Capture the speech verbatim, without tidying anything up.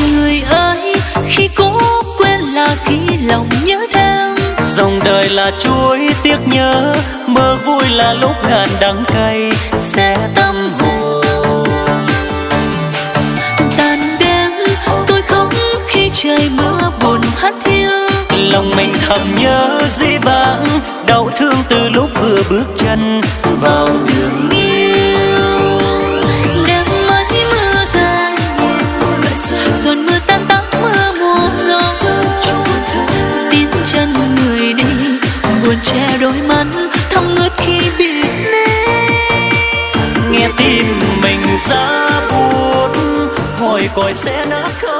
Người ơi, khi cố quên là khi lòng nhớ thêm. Dòng đời là chuối tiếc nhớ, mơ vui là lúc ngàn đắng cay sẽ tâm hồn. Tàn đêm tôi khóc khi trời mưa buồn hắt hiu. Lòng mình thầm nhớ dĩ vãng, đau thương từ lúc vừa bước chân vào đường yêu. Đêm mấy mưa dài, dồn mưa tan tóc mưa mùa gió. Tiến chân người đi, buồn che đôi mắt thầm ngất khi biệt ly. Nghe tim mình giá buốt, hỏi còi sẽ nát khóc.